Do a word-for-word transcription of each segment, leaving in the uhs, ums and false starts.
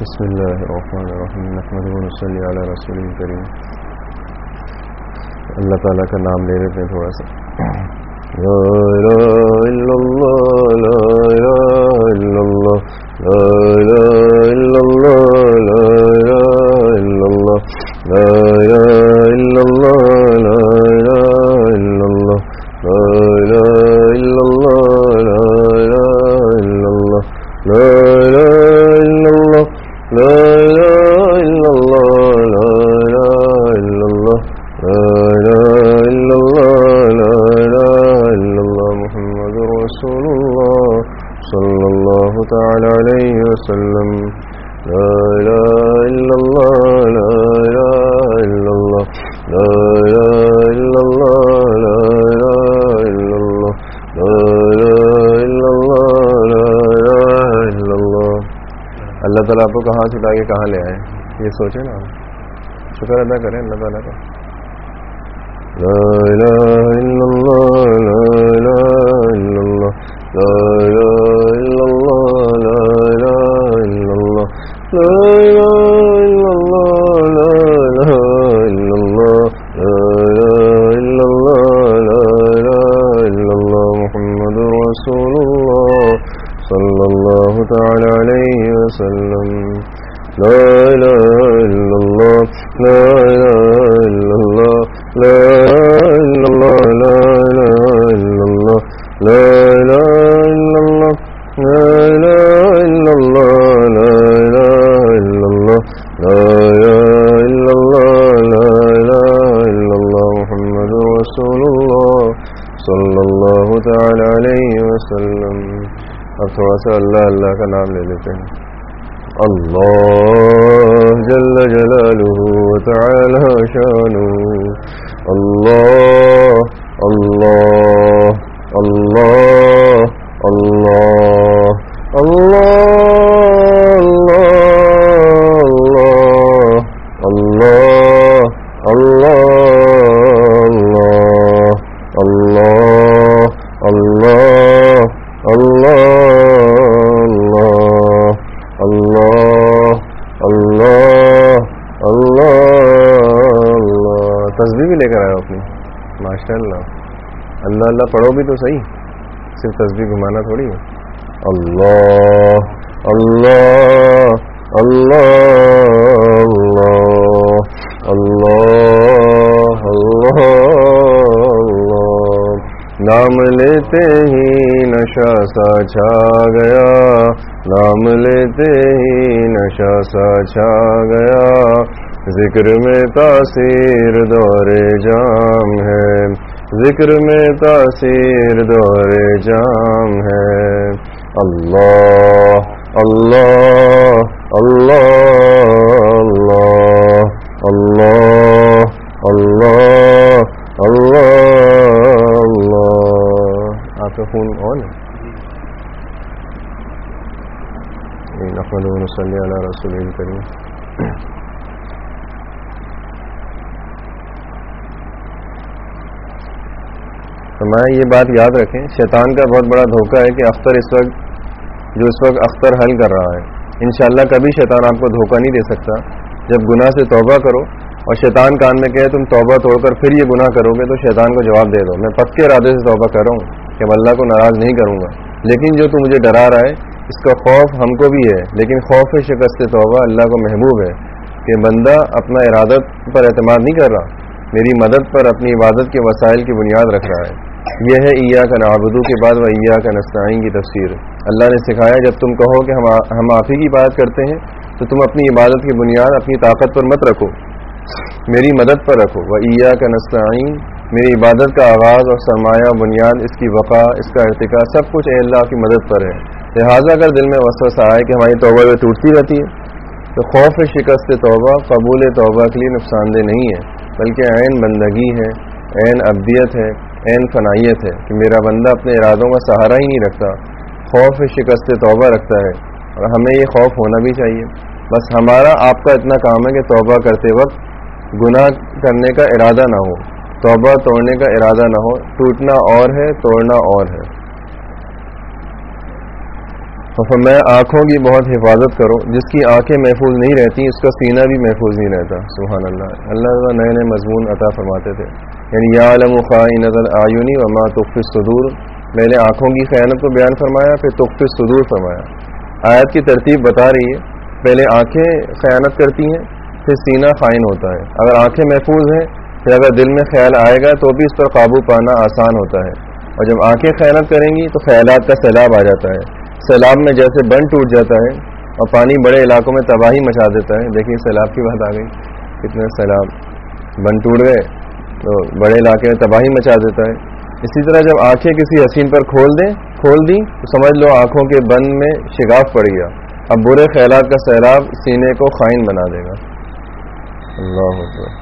بسم اللہ الرحمن الرحیم نحمدہ و نصلی علی رسول کریم. اللہ تعالیٰ کا نام لے لیتے ہیں تھوڑا سا. لا الہ الا اللہ لا الہ الا اللہ لا الہ الا اللہ لا الہ الا اللہ لا الہ الا اللہ لا الہ الا اللہ لا الہ الا اللہ لا الہ الا اللہ لا الہ الا اللہ لا الہ الا اللہ لا الہ الا اللہ لا الہ الا اللہ لا الہ الا اللہ محمد رسول اللہ صلی اللہ تعالی علیہ وسلم. لا الہ الا اللہ لا الہ الا اللہ لا الہ الا اللہ لا الہ الا اللہ لا الہ الا اللہ لا الہ الا اللہ. اللہ تعالیٰ آپ کو کہاں سے لا کے کہاں لے آئے یہ سوچیں نا, شکر ادا کریں اللہ تعالیٰ کا. لا الہ الا اللہ لا الہ الا اللہ لا الہ الا اللہ لا الہ الا اللہ لا الہ الا اللہ لا الہ الا اللہ لا الہ الا اللہ لا الہ الا اللہ محمد رسول اللہ صلی اللہ تعالی علیہ وسلم. لا الہ الا اللہ لا الہ الا اللہ لا الہ الا اللہ لا الہ الا اللہ لا الہ الا اللہ لا الہ الا اللہ لا الہ الا اللہ لا الہ الا اللہ محمد رسول اللہ صلی اللہ تعالی علیہ وسلم. اب تھوڑا سا اللہ اللہ کا نام لے لیتے ہیں. اللہ جل جلالہ وتعالی شانہ. اللہ اللہ اللہ اللہ اللہ اللہ اللہ اللہ اللہ اللہ اللہ اللہ اللہ اللہ. تسبیح بھی لے کر آئے اپنی ماشاء اللہ. اللہ اللہ پڑھو بھی تو صحیح, صرف تسبیح گھمانا تھوڑی ہے. اللہ اللہ اللہ اللہ اللہ اللہ. نام لیتے ہی نشہ سا چھا گیا, نام لیتے ہی نشہ سا چھا گیا. ذکر میں تاثیر دور جام ہے, ذکر میں تاثیر دور جام ہے. اللہ اللہ اللہ اللہ اللہ اللہ اللہ اللہ. آپ کا فون آن ہے؟ نحمدہ و نصلی علی رسول کریم. فرمایا یہ بات یاد رکھیں, شیطان کا بہت بڑا دھوکہ ہے کہ اختر اس وقت جو اس وقت اختر حل کر رہا ہے, انشاءاللہ کبھی شیطان آپ کو دھوکہ نہیں دے سکتا. جب گناہ سے توبہ کرو اور شیطان کان میں کہے تم توبہ توڑ کر پھر یہ گناہ کرو گے, تو شیطان کو جواب دے دو میں پکے ارادے سے توبہ کر رہا ہوں کہ میں اللہ کو ناراض نہیں کروں گا, لیکن جو تو مجھے ڈرا رہا ہے اس کا خوف ہم کو بھی ہے, لیکن خوف شکست توبہ اللہ کو محبوب ہے کہ بندہ اپنا ارادت پر اعتماد نہیں کر رہا, میری مدد پر اپنی عبادت کے وسائل کی بنیاد رکھ رہا ہے. یہ ہے ایاک نعبد کے بعد و ایاک نستعین کی تفسیر. اللہ نے سکھایا جب تم کہو کہ ہم ہم آپ ہی کی عبادت کرتے ہیں تو تم اپنی عبادت کی بنیاد اپنی طاقت پر مت رکھو, میری مدد پر رکھو. و ایاک نستعین, میری عبادت کا آغاز اور سرمایہ بنیاد, اس کی وقع, اس کا ارتقاء سب کچھ اے اللہ کی مدد پر ہے. لہٰذا اگر دل میں وسوسہ آئے کہ ہماری توبہ میں ٹوٹتی رہتی ہے, تو خوف شکست توبہ قبول توبہ کے لیے نقصان دہ نہیں ہے, بلکہ عین بندگی ہے, عین عبدیت ہے, عین فنائیت ہے کہ میرا بندہ اپنے ارادوں کا سہارا ہی نہیں رکھتا, خوف شکست توبہ رکھتا ہے. اور ہمیں یہ خوف ہونا بھی چاہیے. بس ہمارا آپ کا اتنا کام ہے کہ توبہ کرتے وقت گناہ کرنے کا ارادہ نہ ہو, توبہ توڑنے کا ارادہ نہ ہو. ٹوٹنا اور ہے, توڑنا اور ہے. اور فرمایا آنکھوں کی بہت حفاظت کرو، جس کی آنکھیں محفوظ نہیں رہتی اس کا سینہ بھی محفوظ نہیں رہتا. سبحان اللہ. اللہ تعالیٰ نئے نئے مضمون عطا فرماتے تھے. یعنی یعلم خائنۃ الاعین وما تخفی الصدور، میں نے آنکھوں کی خیانت کو بیان فرمایا، پھر تخفی الصدور فرمایا. آیت کی ترتیب بتا رہی ہے، پہلے آنکھیں خیانت کرتی ہیں، پھر سینہ خائن ہوتا ہے. اگر آنکھیں محفوظ ہیں پھر اگر دل میں خیال آئے گا تو بھی اس پر قابو پانا آسان ہوتا ہے. اور جب آنکھیں خیانت کریں گی تو خیالات کا سیلاب آ جاتا ہے. سیلاب میں جیسے بند ٹوٹ جاتا ہے اور پانی بڑے علاقوں میں تباہی مچا دیتا ہے. دیکھیے سیلاب کی بات آ گئی، کتنے سیلاب بند ٹوٹ گئے تو بڑے علاقے میں تباہی مچا دیتا ہے. اسی طرح جب آنکھیں کسی حسین پر کھول دیں کھول دی تو سمجھ لو آنکھوں کے بند میں شگاف پڑ گیا. اب برے خیالات کا سیلاب سینے کو خائن بنا دے گا. اللہ اکبر.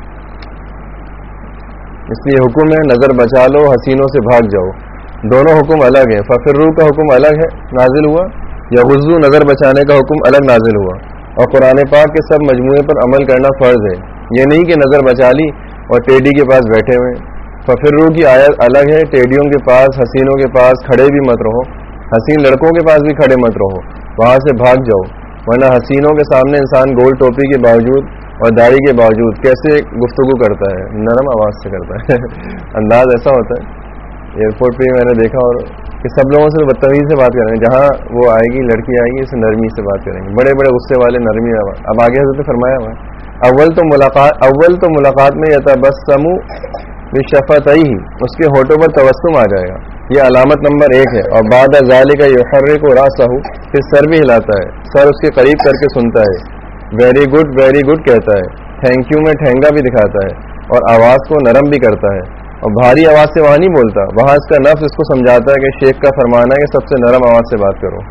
اس لیے حکم ہے نظر بچا لو، حسینوں سے بھاگ جاؤ. دونوں حکم الگ ہیں. ففروا کا حکم الگ ہے نازل ہوا، یا غضو نظر بچانے کا حکم الگ نازل ہوا. اور قرآن پاک کے سب مجموعے پر عمل کرنا فرض ہے. یہ نہیں کہ نظر بچا لی اور ٹیڈی کے پاس بیٹھے ہوئے. ففروا کی آیت الگ ہے. ٹیڈیوں کے پاس، حسینوں کے پاس کھڑے بھی مت رہو، حسین لڑکوں کے پاس بھی کھڑے مت رہو، وہاں سے بھاگ جاؤ. ورنہ حسینوں کے سامنے انسان گول ٹوپی کے باوجود اور داڑھی کے باوجود کیسے گفتگو کرتا ہے، نرم آواز سے کرتا ہے. انداز ایسا ہوتا ہے. ایئرپورٹ پہ میں نے دیکھا اور کہ سب لوگوں سے بدتمیزی سے بات کریں گے. جہاں وہ آئے گی لڑکی آئے گی اسے نرمی سے بات کریں گے، بڑے بڑے غصے والے نرمی آواز. اب آگے حضرت نے فرمایا ہوا اول تو ملاقات اول تو ملاقات میں یتبسم بشفتیہ، اس کے ہونٹوں پر تبسم آ جائے گا، یہ علامت نمبر ایک ہے. اور بعد ذالک یحرک راسہ، پھر سر بھی ہلاتا ہے، سر اس کے قریب کر کے سنتا ہے، ویری گڈ ویری گڈ کہتا ہے، تھینک یو میں ٹھینگا بھی دکھاتا ہے، اور آواز کو نرم بھی کرتا ہے. اور بھاری آواز سے وہاں نہیں بولتا، وہاں اس کا نفس اس کو سمجھاتا ہے کہ شیخ کا فرمان ہے کہ سب سے نرم آواز سے بات کرو.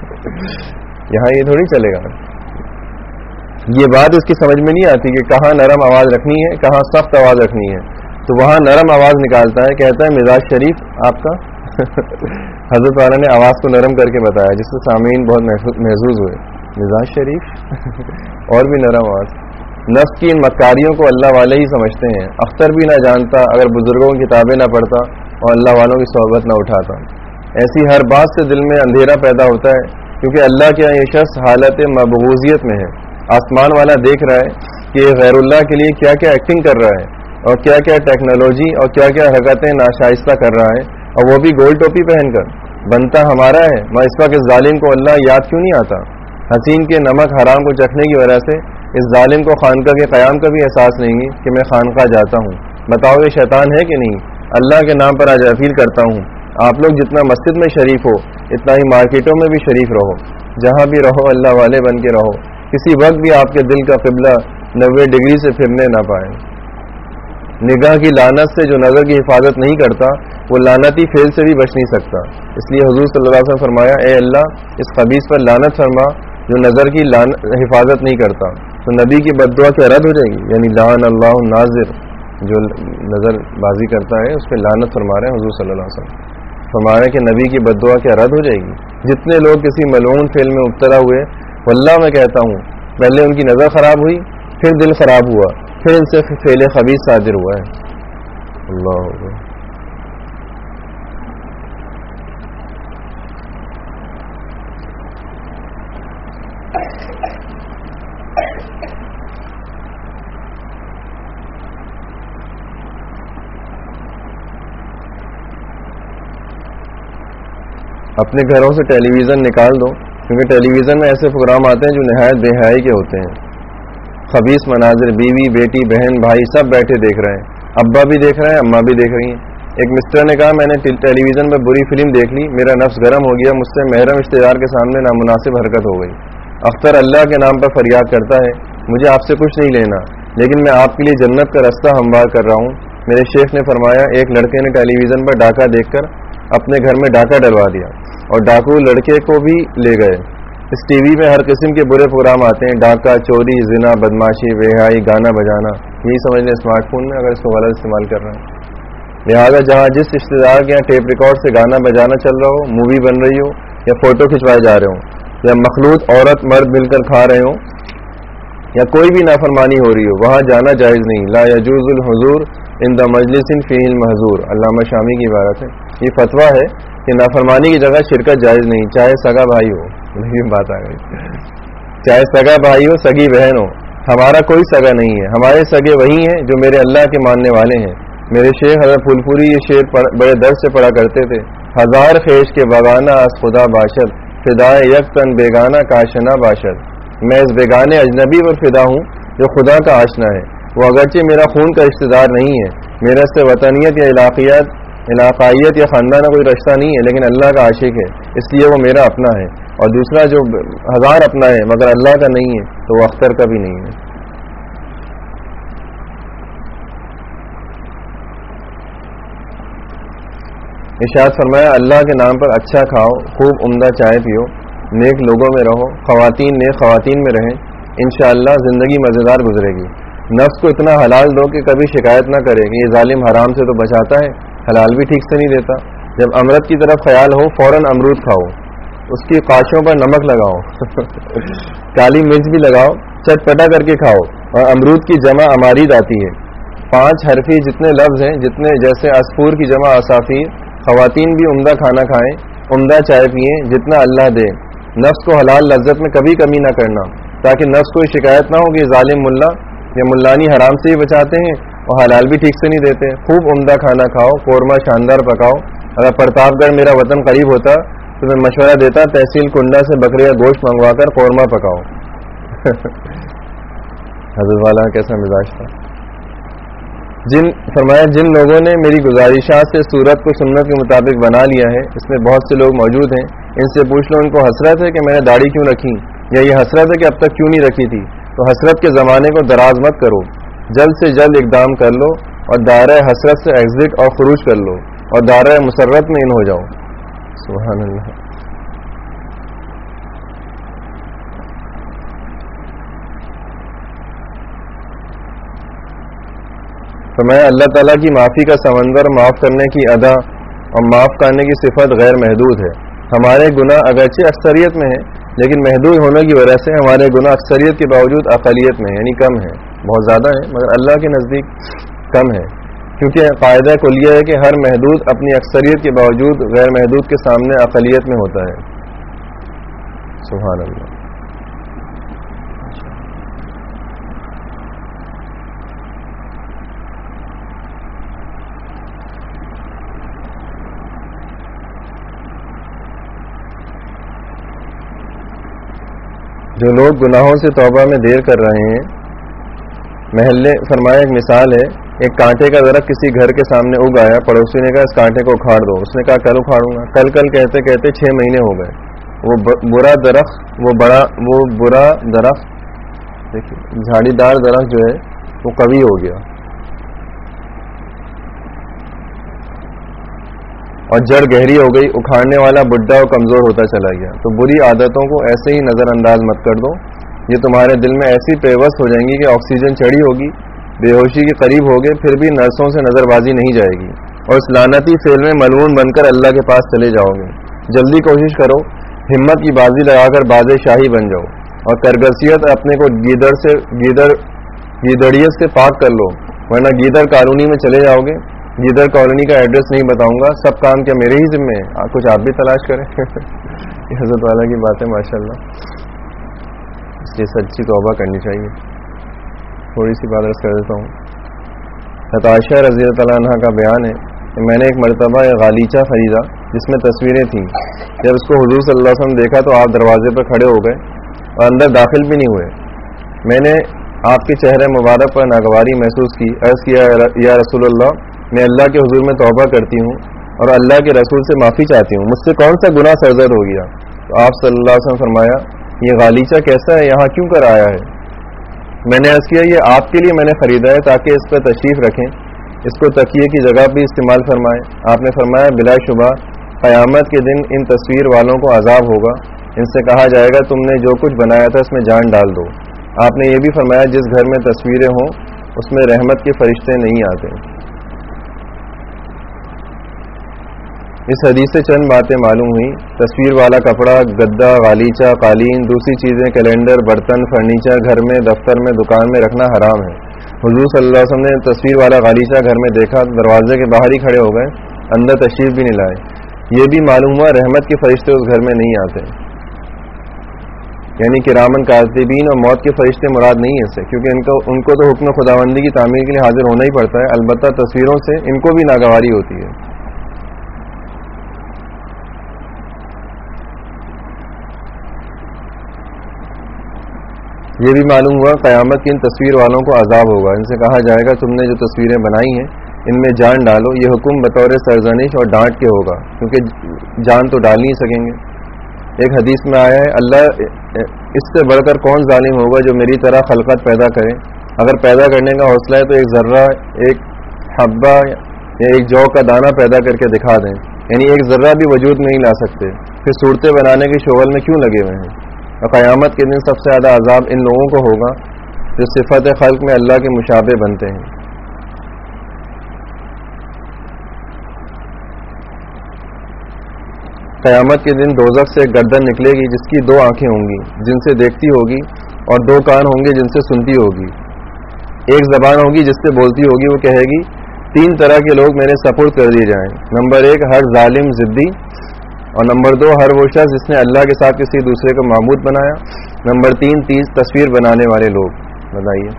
یہاں یہ تھوڑی چلے گا. یہ بات اس کی سمجھ میں نہیں آتی کہ کہاں نرم آواز رکھنی ہے کہاں سخت آواز رکھنی ہے. تو وہاں نرم آواز نکالتا ہے، کہتا ہے مزاج شریف آپ کا. حضرت والا نے آواز کو نرم کر کے بتایا جس سے سامعین بہت محظوظ ہوئے. مزاج شریف اور بھی نرم آواز. نفس کی ان مکاریوں کو اللہ والے ہی سمجھتے ہیں. اختر بھی نہ جانتا اگر بزرگوں کی کتابیں نہ پڑھتا اور اللہ والوں کی صحبت نہ اٹھاتا. ایسی ہر بات سے دل میں اندھیرا پیدا ہوتا ہے، کیونکہ اللہ کے یہ شخص حالت مبغوضیت میں ہے. آسمان والا دیکھ رہا ہے کہ غیر اللہ کے لیے کیا کیا ایکٹنگ کر رہا ہے اور کیا کیا ٹیکنالوجی اور کیا کیا حرکتیں ناشائستہ کر رہا ہے، اور وہ بھی گول ٹوپی پہن کر. بنتا ہمارا ہے، مگر اس وقت ظالم کو اللہ یاد کیوں نہیں آتا؟ حسین کے نمک حرام کو چکھنے کی وجہ سے اس ظالم کو خانقاہ کے قیام کا بھی احساس نہیں ہے کہ میں خانقاہ جاتا ہوں. بتاؤ یہ شیطان ہے کہ نہیں؟ اللہ کے نام پر آج اپیل کرتا ہوں، آپ لوگ جتنا مسجد میں شریف ہو اتنا ہی مارکیٹوں میں بھی شریف رہو. جہاں بھی رہو اللہ والے بن کے رہو. کسی وقت بھی آپ کے دل کا قبلہ نوے ڈگری سے پھرنے نہ پائے. نگاہ کی لعنت سے جو نظر کی حفاظت نہیں کرتا وہ لعنتی فعل سے بھی بچ نہیں سکتا. اس لیے حضور صلی اللہ علیہ وسلم فرمایا، اے اللہ اس خبیث پر لعنت فرما جو نظر کی حفاظت نہیں کرتا. تو نبی کی بد دعا کیا رد ہو جائے گی؟ یعنی لعن اللہ الناظر، جو نظر بازی کرتا ہے اس پہ لعنت فرما رہے ہیں حضور صلی اللہ علیہ وسلم. فرما رہے ہیں کہ نبی کی بد دعا کیا رد ہو جائے گی؟ جتنے لوگ کسی ملعون فعل میں مبتلا ہوئے، واللہ میں کہتا ہوں پہلے ان کی نظر خراب ہوئی، پھر دل خراب ہوا، پھر ان سے فعل خبیث صادر ہوا ہے. اللہ اکبر. اپنے گھروں سے ٹیلی ویژن نکال دو، کیونکہ ٹیلی ویژن میں ایسے پروگرام آتے ہیں جو نہایت بے حیائی کے ہوتے ہیں. خبیث مناظر، بیوی بیٹی بہن بھائی سب بیٹھے دیکھ رہے ہیں، ابا بھی دیکھ رہے ہیں اماں بھی دیکھ رہی ہیں. ایک مسٹر نے کہا میں نے ٹیلی ویژن میں بری فلم دیکھ لی، میرا نفس گرم ہو گیا، مجھ سے محرم رشتے دار کے سامنے نامناسب حرکت ہو گئی. اختر اللہ کے نام پر فریاد کرتا ہے، مجھے آپ سے کچھ نہیں لینا، لیکن میں آپ کے لیے جنت کا راستہ ہموار کر رہا ہوں. میرے شیخ نے فرمایا ایک لڑکے نے ٹیلی ویژن پر ڈاکہ دیکھ کر اپنے گھر میں ڈاکہ ڈلوا دیا اور ڈاکو لڑکے کو بھی لے گئے. اس ٹی وی میں ہر قسم کے برے پروگرام آتے ہیں، ڈاکہ، چوری، زنا، بدماشی، بےحیائی، گانا بجانا. یہی سمجھ لیں اسمارٹ فون میں اگر اس کو غلط استعمال کر رہے ہیں. لہٰذا جہاں جس رشتے دار کے یہاں ٹیپ ریکارڈ سے گانا بجانا چل رہا ہو، مووی بن رہی ہو، یا فوٹو کھنچوائے جا رہے ہوں، یا مخلوط عورت مرد مل کر کھا رہے ہوں، یا کوئی بھی نافرمانی ہو رہی ہو، وہاں جانا جائز نہیں. لا یجوز الحضور عند مجلس فیہ المحظور. علامہ شامی کی عبارت ہے. یہ فتویٰ ہے کہ نافرمانی کی جگہ شرکت جائز نہیں، چاہے سگا بھائی ہو. لیکن بات آ گئی، چاہے سگا بھائی ہو، سگی بہن ہو، ہمارا کوئی سگا نہیں ہے. ہمارے سگے وہی ہیں جو میرے اللہ کے ماننے والے ہیں. میرے شیخ حضرت پھول پوری یہ شعر بڑے درد سے پڑھا کرتے تھے. ہزار خیش کے بگانا از خدا باشد، فدائے یک تن بیگانہ کاشنا باشد. میں اس بیگانے اجنبی پر فدا ہوں جو خدا کا آشنا ہے. وہ اگرچہ میرا خون کا رشتہ دار نہیں ہے، میرا سے وطنیت یا علاقیت علاقائیت یا خاندانہ کوئی رشتہ نہیں ہے، لیکن اللہ کا عاشق ہے، اس لیے وہ میرا اپنا ہے. اور دوسرا جو ہزار اپنا ہے مگر اللہ کا نہیں ہے تو وہ اختر کا بھی نہیں ہے. ارشاد فرمایا اللہ کے نام پر اچھا کھاؤ، خوب عمدہ چائے پیو، نیک لوگوں میں رہو، خواتین نیک خواتین میں رہیں، انشاءاللہ زندگی مزیدار گزرے گی. نفس کو اتنا حلال دو کہ کبھی شکایت نہ کرے کہ یہ ظالم حرام سے تو بچاتا ہے، حلال بھی ٹھیک سے نہیں دیتا. جب امرت کی طرف خیال ہو فوراً امرود کھاؤ، اس کی قاشوں پر نمک لگاؤ کالی مرچ بھی لگاؤ، چٹ پٹا کر کے کھاؤ. اور امرود کی جمع امارید آتی ہے. پانچ حرفی جتنے لفظ ہیں، جتنے جیسے عصفور کی جمع عصافیر. خواتین بھی عمدہ کھانا کھائیں، عمدہ چائے پئیں جتنا اللہ دے. نفس کو حلال لذت میں کبھی کمی نہ کرنا، تاکہ نفس کو شکایت نہ ہو کہ ظالم ملا یا ملانی حرام سے ہی بچاتے ہیں اور حلال بھی ٹھیک سے نہیں دیتے. خوب عمدہ کھانا کھاؤ، قورمہ شاندار پکاؤ. اگر پرتاپ گڑھ میرا وطن قریب ہوتا تو میں مشورہ دیتا تحصیل کنڈا سے بکرے کا گوشت منگوا کر قورمہ پکاؤ. حضرت والا کیسا مزاج تھا. جن فرمایا جن لوگوں نے میری گزارشات سے صورت کو سنت کے مطابق بنا لیا ہے، اس میں بہت سے لوگ موجود ہیں، ان سے پوچھ لو ان کو حسرت ہے کہ میں نے داڑھی کیوں رکھی، یا یہ حسرت ہے کہ اب تک کیوں نہیں رکھی تھی. تو حسرت کے زمانے کو دراز مت کرو، جلد سے جلد اقدام کر لو اور دائرہ حسرت سے ایگزٹ اور خروج کر لو اور دائرہ مسرت میں ان ہو جاؤ. سبحان اللہ. تو میں اللہ تعالیٰ کی معافی کا سمندر، معاف کرنے کی ادا اور معاف کرنے کی صفت غیر محدود ہے. ہمارے گناہ اگرچہ اکثریت میں ہیں، لیکن محدود ہونے کی وجہ سے ہمارے گناہ اکثریت کے باوجود اقلیت میں یعنی کم ہیں. بہت زیادہ ہیں مگر اللہ کے نزدیک کم ہے، کیونکہ قاعدہ کلیہ ہے کہ ہر محدود اپنی اکثریت کے باوجود غیر محدود کے سامنے اقلیت میں ہوتا ہے. سبحان اللہ. جو لوگ گناہوں سے توبہ میں دیر کر رہے ہیں، محلے فرمایا ایک مثال ہے، ایک کانٹے کا درخت کسی گھر کے سامنے اگ آیا، پڑوسی نے کہا اس کانٹے کو اکھاڑ دو. اس نے کہا کل اکھاڑوں گا. کل کل کہتے کہتے چھ مہینے ہو گئے. وہ برا درخت وہ بڑا وہ برا درخت دیکھیے جھاڑی دار درخت جو ہے وہ قوی ہو گیا اور جڑ گہری ہو گئی. اکھاڑنے والا بڈھا اور کمزور ہوتا چلا گیا. تو بری عادتوں کو ایسے ہی نظر انداز مت کر دو، یہ تمہارے دل میں ایسی پیوست ہو جائیں گی کہ آکسیجن چڑھی ہوگی، بے ہوشی کے قریب ہوگے، پھر بھی نرسوں سے نظر بازی نہیں جائے گی اور اس لعنتی فعل میں ملعون بن کر اللہ کے پاس چلے جاؤ گے. جلدی کوشش کرو، ہمت کی بازی لگا کر باز شاہی بن جاؤ اور کرگسیت اپنے کو گیدڑ سے گیدڑ گیدڑیت سے پاک کر لو، ورنہ گیدڑ کالونی میں چلے جاؤ گے. گیدڑ کالونی کا ایڈریس نہیں بتاؤں گا، سب کام کیا میرے ہی ذمے ہیں، کچھ آپ بھی تلاش کریں. یہ حضرت والا کی بات ہے ماشاء اللہ. اس لیے سچی توبہ کرنی چاہیے. تھوڑی سی بات عرض کر دیتا ہوں. حضرت عائشہ رضی اللہ عنہ کا بیان ہے کہ میں نے ایک مرتبہ ایک غالیچہ خریدا جس میں تصویریں تھیں. جب اس کو حضور صلی اللہ علیہ وسلم دیکھا تو آپ دروازے پر کھڑے ہو گئے اور اندر داخل بھی نہیں ہوئے. میں نے آپ کے چہرے مبارک پر ناگواری محسوس کی. عرض کیا یا رسول اللہ، میں اللہ کے حضور میں توبہ کرتی ہوں اور اللہ کے رسول سے معافی چاہتی ہوں، مجھ سے کون سا گناہ سرزد ہو گیا؟ تو آپ صلی اللہ علیہ وسلم فرمایا یہ غالیچہ کیسا ہے، یہاں کیوں کر آیا ہے؟ میں نے عرض کیا یہ آپ کے لیے میں نے خریدا ہے تاکہ اس پر تشریف رکھیں، اس کو تکیے کی جگہ بھی استعمال فرمائیں. آپ نے فرمایا بلا شبہ قیامت کے دن ان تصویر والوں کو عذاب ہوگا، ان سے کہا جائے گا تم نے جو کچھ بنایا تھا اس میں جان ڈال دو. آپ نے یہ بھی فرمایا جس گھر میں تصویریں ہوں اس میں رحمت کے فرشتے نہیں آتے. اس حدیث سے چند باتیں معلوم ہوئی. تصویر والا کپڑا، گدا، غالیچہ، قالین، دوسری چیزیں، کیلنڈر، برتن، فرنیچر گھر میں، دفتر میں، دکان میں رکھنا حرام ہے. حضور صلی اللہ علیہ وسلم نے تصویر والا غالیچہ گھر میں دیکھا، دروازے کے باہر ہی کھڑے ہو گئے، اندر تشریف بھی نہیں لائے. یہ بھی معلوم ہوا رحمت کے فرشتے اس گھر میں نہیں آتے، یعنی کرامن کاتبین اور موت کے فرشتے مراد نہیں ہے اس سے، کیونکہ ان کو ان کو تو حکم خداوندی کی تعمیر کے لیے حاضر ہونا ہی پڑتا ہے، البتہ تصویروں سے ان کو بھی ناگواری ہوتی ہے۔ یہ بھی معلوم ہوا قیامت کی ان تصویر والوں کو عذاب ہوگا، ان سے کہا جائے گا تم نے جو تصویریں بنائی ہیں ان میں جان ڈالو، یہ حکم بطور سرزنش اور ڈانٹ کے ہوگا، کیونکہ جان تو ڈال نہیں سکیں گے۔ ایک حدیث میں آیا ہے اللہ اس سے بڑھ کر کون ظالم ہوگا جو میری طرح خلقت پیدا کرے، اگر پیدا کرنے کا حوصلہ ہے تو ایک ذرہ، ایک حبہ یا ایک جو کا دانہ پیدا کر کے دکھا دیں، یعنی ایک ذرہ بھی وجود میں نہیں لا سکتے، پھر صورتیں بنانے کے شغل میں کیوں لگے ہوئے ہیں۔ اور قیامت کے دن سب سے زیادہ عذاب ان لوگوں کو ہوگا جو صفت خلق میں اللہ کے مشابہ بنتے ہیں۔ قیامت کے دن دوزخ سے ایک گردن نکلے گی جس کی دو آنکھیں ہوں گی جن سے دیکھتی ہوگی، اور دو کان ہوں گے جن سے سنتی ہوگی، ایک زبان ہوگی جس سے بولتی ہوگی، وہ کہے گی تین طرح کے لوگ میرے سپرد کر دیے جائیں، نمبر ایک ہر ظالم ضدی، اور نمبر دو ہر وہ شخص جس نے اللہ کے ساتھ کسی دوسرے کو معبود بنایا، نمبر تین تیز تصویر بنانے والے لوگ۔ بتائیے،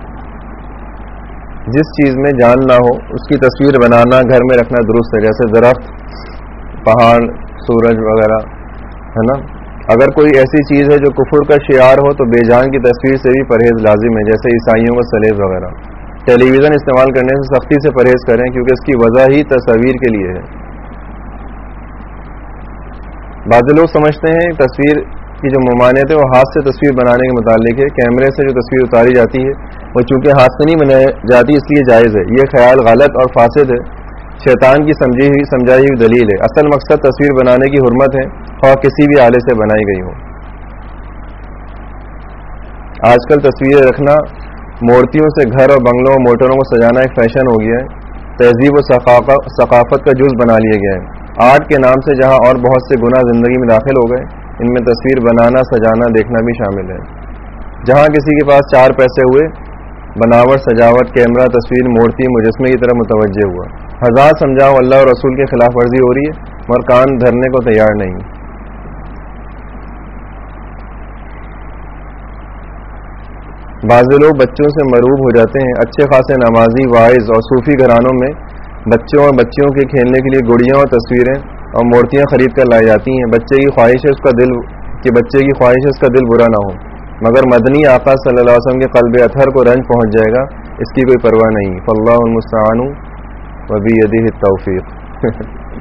جس چیز میں جان نہ ہو اس کی تصویر بنانا گھر میں رکھنا درست ہے، جیسے درخت، پہاڑ، سورج وغیرہ، ہے نا۔ اگر کوئی ایسی چیز ہے جو کفر کا شعار ہو تو بے جان کی تصویر سے بھی پرہیز لازم ہے، جیسے عیسائیوں کا سلیب وغیرہ۔ ٹیلی ویژن استعمال کرنے سے سختی سے پرہیز کریں کیونکہ اس کی وجہ ہی تصویر کے لیے ہے۔ بعض لوگ سمجھتے ہیں تصویر کی جو ممانعت ہے وہ ہاتھ سے تصویر بنانے کے متعلق ہے، کیمرے سے جو تصویر اتاری جاتی ہے وہ چونکہ ہاتھ سے نہیں بنائی جاتی اس لیے جائز ہے۔ یہ خیال غلط اور فاسد ہے، شیطان کی سمجھی ہوئی سمجھائی ہوئی دلیل ہے۔ اصل مقصد تصویر بنانے کی حرمت ہے، خواہ کسی بھی آلے سے بنائی گئی ہو۔ آج کل تصویریں رکھنا، مورتیوں سے گھر اور بنگلوں اور موٹروں کو سجانا ایک فیشن ہو گیا ہے، تہذیب و ثقافت کا جز بنا لیا گیا ہے۔ آرٹ کے نام سے جہاں اور بہت سے گناہ زندگی میں داخل ہو گئے، ان میں تصویر بنانا، سجانا، دیکھنا بھی شامل ہے۔ جہاں کسی کے پاس چار پیسے ہوئے، بناوٹ، سجاوٹ، کیمرہ، تصویر، مورتی، مجسمے کی طرف متوجہ ہوا۔ ہزار سمجھاؤ اللہ اور رسول کی خلاف ورزی ہو رہی ہے مگر کان دھرنے کو تیار نہیں۔ بعض لوگ بچوں سے مرعوب ہو جاتے ہیں۔ اچھے خاصے نمازی، واعظ اور صوفی گھرانوں میں بچوں اور بچیوں کے کھیلنے کے لیے گڑیاں اور تصویریں اور مورتیاں خرید کر لائی جاتی ہیں۔ بچے کی خواہش ہے اس کا دل کہ بچے کی خواہش ہے اس کا دل برا نہ ہو، مگر مدنی آقا صلی اللہ علیہ وسلم کے قلب اطہر کو رنج پہنچ جائے گا، اس کی کوئی پرواہ نہیں۔ فاللہ المستعان وبیدہ التوفیق۔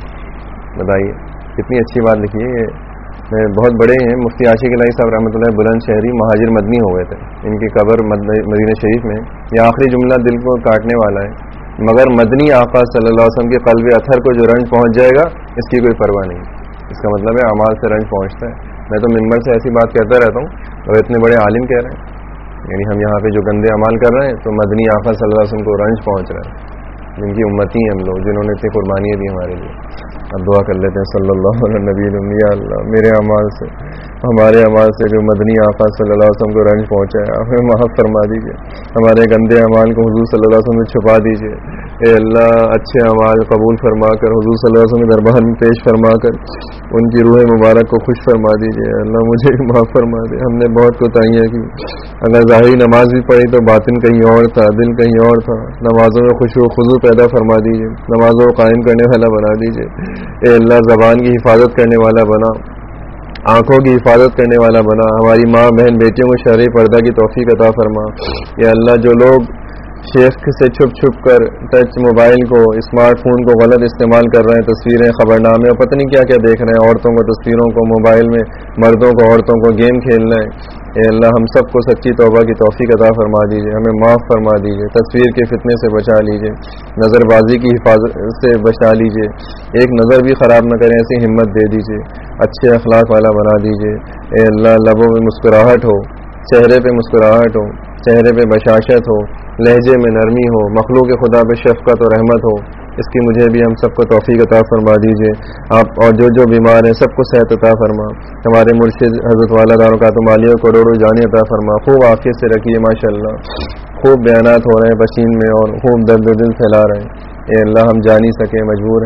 بتائیے کتنی اچھی بات لکھی ہے۔ یہ بہت بڑے ہیں، مفتی عاشق الہی صاحب رحمۃ اللہ بلند شہری مہاجر مدنی ہو گئے تھے، ان کی قبر مدینہ شریف میں۔ یہ آخری جملہ دل کو کاٹنے والا ہے، مگر مدنی آقا صلی اللہ علیہ وسلم کے قلب اطہر کو جو رنج پہنچ جائے گا اس کی کوئی پرواہ نہیں۔ اس کا مطلب ہے اعمال سے رنج پہنچتا ہے۔ میں تو ممبر سے ایسی بات کہتا رہتا ہوں اور اتنے بڑے عالم کہہ رہے ہیں، یعنی ہم یہاں پہ جو گندے اعمال کر رہے ہیں تو مدنی آقا صلی اللہ علیہ وسلم کو رنج پہنچ رہا ہے، جن کی امتی ہیں ہم لوگ، جنہوں نے اتنی قربانیاں دی ہمارے لیے۔ اب دعا کر لیتے ہیں صلی اللہ علیہ نبی المی، یا اللہ میرے اعمال سے، ہمارے اعمال سے جو مدنی آقا صلی اللہ علیہ وسلم کو رنج پہنچا ہے ہمیں معاف فرما دیجیے، ہمارے گندے اعمال کو حضور صلی اللہ علیہ وسلم میں چھپا دیجیے۔ اے اللہ اچھے اعمال قبول فرما کر حضور صلی اللہ علیہ وسلم کے دربار میں پیش فرما کر ان کی روح مبارک کو خوش فرما دیجیے۔ اللہ مجھے بھی معاف فرما دے، ہم نے بہت کوتاہیاں کی، اگر ظاہری نماز بھی پڑھی تو باطن کہیں اور تھا، دل کہیں اور تھا۔ نمازوں میں خوشو و خضوع پیدا فرما دیجیے، نمازوں کو قائم کرنے والا بنا دیجیے۔ اے اللہ زبان کی حفاظت کرنے والا بنا، آنکھوں کی حفاظت کرنے والا بنا، ہماری ماں بہن بیٹیوں کو شرعی پردہ کی توفیق عطا فرما۔ یا اللہ جو لوگ شیخ سے چھپ چھپ کر ٹچ موبائل کو، اسمارٹ فون کو غلط استعمال کر رہے ہیں، تصویریں، خبرنامے اور پتہ نہیں کیا کیا دیکھ رہے ہیں، عورتوں کو تصویروں کو، موبائل میں مردوں کو عورتوں کو گیم کھیلنا ہے، اے اللہ ہم سب کو سچی توبہ کی توفیق عطا فرما دیجیے، ہمیں معاف فرما دیجیے، تصویر کے فتنے سے بچا لیجیے، نظر بازی کی حفاظت سے بچا لیجیے، ایک نظر بھی خراب نہ کریں ایسی ہمت دے دیجیے، اچھے اخلاق والا بنا دیجیے۔ اے اللہ لبوں میں مسکراہٹ ہو، چہرے پہ مسکراہٹ ہو، چہرے پہ بشاشت ہو، لہجے میں نرمی ہو، مخلوق خدا پہ شفقت و رحمت ہو، اس کی مجھے بھی ہم سب کو توفیق عطا فرما دیجیے۔ آپ اور جو جو بیمار ہیں سب کو صحت عطا فرما، ہمارے مرشد حضرت والا دارالقاتم عالیہ کروڑوں جانی عطا فرما، خوب عافیت سے رکھیے ماشاءاللہ، خوب بیانات ہو رہے ہیں پشین میں اور خوب درد و دل پھیلا رہے ہیں۔ اے اللہ ہم جا نہیں سکے، مجبور ہیں،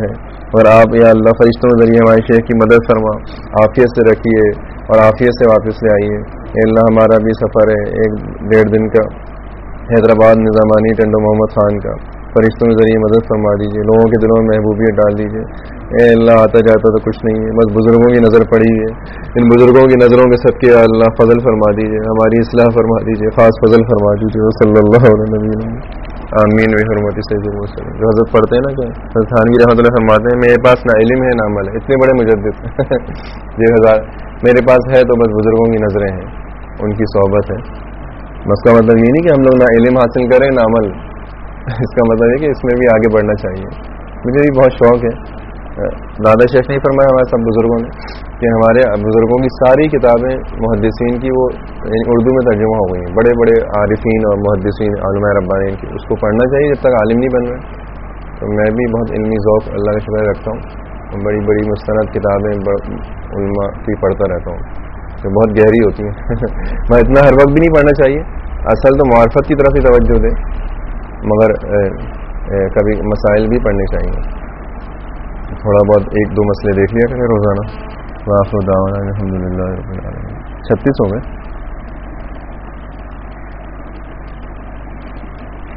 اور آپ یا اللہ فرشتوں کے ذریعے ہمارے شیخ کی مدد فرما، عافیت سے رکھیے اور عافیت سے واپس لے آئیے. اے اللہ ہمارا بھی سفر ہے ایک ڈیڑھ دن کا حیدرآباد نظامانی ٹنڈو محمد خان کا، فرشتوں کے ذریعے مدد فرما دیجیے، لوگوں کے دلوں میں محبوبیت ڈال دیجیے. اے اللہ آتا جاتا تو کچھ نہیں ہے، بس بزرگوں کی نظر پڑی ہے، ان بزرگوں کی نظروں کے صدقے یا اللہ فضل فرما دیجیے، ہماری اصلاح فرما دیجیے، خاص فضل فرما دیجیے. صلی اللہ علیہ وسلم آمین بحرمت سیدنا وسلم. جو حضرت پڑھتے ہیں نا کہ حضرت تھانوی رحمۃ اللہ فرماتے ہیں میرے پاس نہ علم ہے نہ عمل ہے، اتنے بڑے مجدد یہ ہزار میرے پاس ہے تو بس بزرگوں کی نظریں ہیں، ان کی صحبت ہے. بس کا مطلب یہ نہیں کہ ہم لوگ نہ علم حاصل کریں نہ عمل، اس کا مطلب ہے کہ اس میں بھی آگے بڑھنا چاہیے. مجھے بھی بہت شوق ہے. دادا شیخ نہیں فرمایا ہمارے سب بزرگوں نے کہ ہمارے بزرگوں کی ساری کتابیں محدثین کی وہ اردو میں ترجمہ ہو گئی ہیں، بڑے بڑے عارفین اور محدثین علماء ربانین کی، اس کو پڑھنا چاہیے جب تک عالم نہیں بن رہے. تو میں بھی بہت علمی ذوق اللہ کا شکر رکھتا ہوں، بڑی بڑی مستند کتابیں علماء کی پڑھتا رہتا ہوں جو بہت گہری ہوتی ہیں. میں اتنا ہر وقت بھی نہیں پڑھنا چاہیے، اصل تو معرفت کی طرف ہی توجہ دیں، مگر اے اے کبھی مسائل بھی پڑھنے چاہیے. تھوڑا بہت ایک دو مسئلے دیکھ لیا کریں روزانہ. واخر دعوانا الحمدللہ رب العالمین. چھتیس ہو گئے.